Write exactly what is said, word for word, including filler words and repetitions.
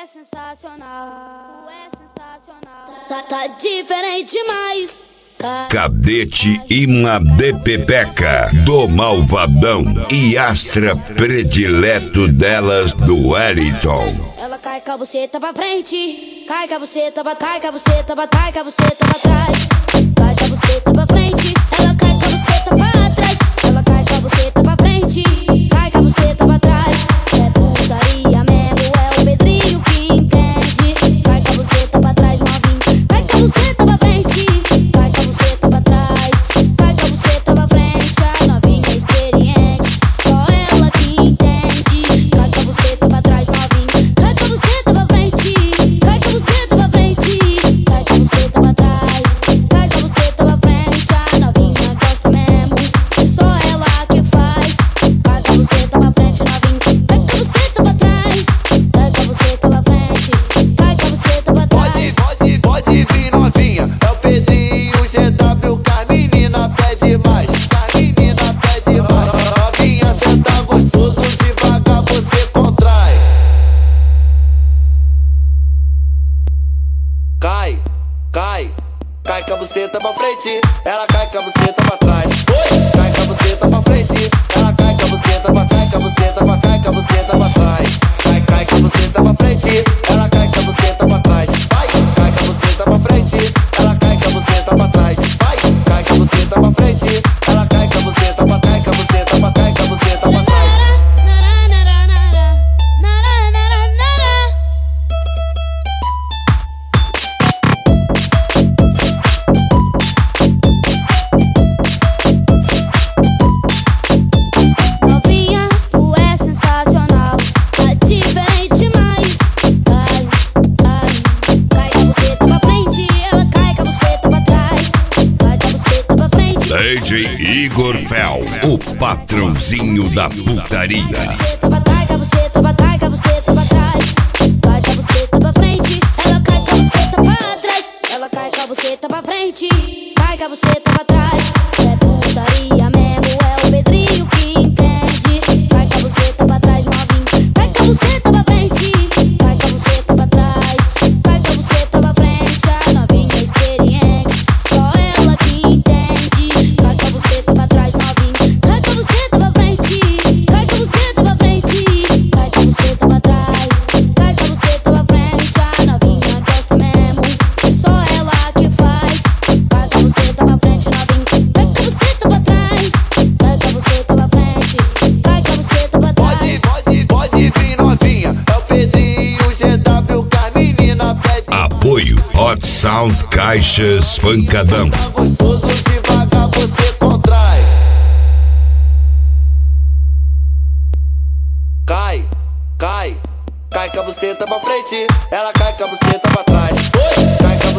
é sensacional, tu é sensacional. Tá, tá diferente demais. Cadete Ima de Pepeca, do Malvadão e astra predileto delas, do Wellington. Ela cai com a buceta pra frente, cai com a buceta pra, cai com a buceta pra, cai com a buceta pra trás, cai com a buceta pra frente, ela cai com a buceta pra trás, ela cai com a buceta pra frente, cai com a buceta pra trás. Cê é putaria mesmo, é o Pedrinho que entende. Cai com a buceta pra trás, novinho, cai com a buceta pra frente, cai com a buceta pra trás, cai com a buceta pra frente. A novinha é experiente, só ela que entende. Cai com a buceta pra trás, novinho, cai com a buceta pra frente, cai com a buceta pra frente, cai com a buceta pra trás, cai com a buceta pra frente. A novinha gosta mesmo, só ela que faz. Cai com a buceta pra frente, novinho, cai com a buceta pra trás, cai com a buceta pra frente, cai com a buceta pra trás. Pode, pode, pode vir novinha, é o Pedrinho G W, que a menina pede mais, que a menina pede mais. Novinha, cê tá gostoso, devagar você contrai. Cai, cai, cai com a buceta pra frente, ela cai com a buceta pra trás. Oi, cai com a buceta pra frente, ela cai com a buceta pra, cai com a buceta pra, cai com a buceta pra trás. Cai, cai com a buceta pra frente, ela cai com a buceta pra trás. Vai, cai com a buceta pra frente, ela cai com a buceta pra trás. Vai, cai com a buceta pra frente, ela cai com a buceta pra, cai com a buceta pra, cai com a buceta pra trás. Novinha, tu é sensacional, tá diferente demais. Cai, cai, cai com a buceta pra frente, ela cai com a buceta pra trás, cai com a buceta pra frente. D J Igor Fel, o patrãozinho da putaria. Cai com a buceta pra, cai com a buceta pra trás, cai com a buceta pra frente, ela cai com a buceta pra trás, ela cai com a buceta pra frente, cai com a buceta pra trás. Cê é putaria mesmo, é o Pedrinho que entende. Cai com a buceta pra trás, novinho, cai com a buceta pra frente, cai com a buceta pra trás, cai com a buceta pra frente. A novinha é experiente, só ela que entende. Cai com a buceta pra trás, novinho, cai com a buceta pra frente, cai com a buceta pra frente, cai com a buceta pra trás, cai com a buceta pra frente. A novinha gosta mesmo, só ela que faz. Cai com a buceta pra frente, novinho, cai com a buceta pra trás, cai com a buceta pra frente, cai com a buceta pra trás. Pode, pode, pode vir novinha, é o Pedrinho G W, que a menina pede. Apoio Hot Sound Caixas Pancadão. Tá gostoso, devagar você contrai. Cai, cai, cai com a buceta pra frente, ela cai com a buceta pra trás. Oi, cai com a